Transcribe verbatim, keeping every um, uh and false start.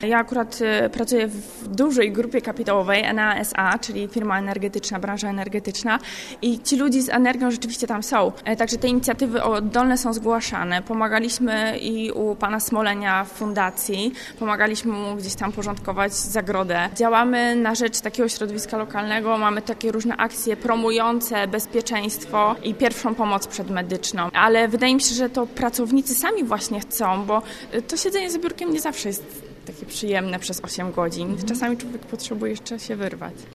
Ja akurat pracuję w dużej grupie kapitałowej N A S A, czyli firma energetyczna, branża energetyczna i ci ludzie z energią rzeczywiście tam są. Także te inicjatywy oddolne są zgłaszane. Pomagaliśmy i u pana Smolenia w fundacji, pomagaliśmy mu gdzieś tam porządkować zagrodę. Działamy na rzecz takiego środowiska lokalnego, mamy takie różne akcje promujące bezpieczeństwo i pierwszą pomoc przedmedyczną. Ale wydaje mi się, że to pracownicy sami właśnie chcą, bo to siedzenie za biurkiem nie zawsze jest takie przyjemne przez osiem godzin. Czasami człowiek potrzebuje jeszcze się wyrwać.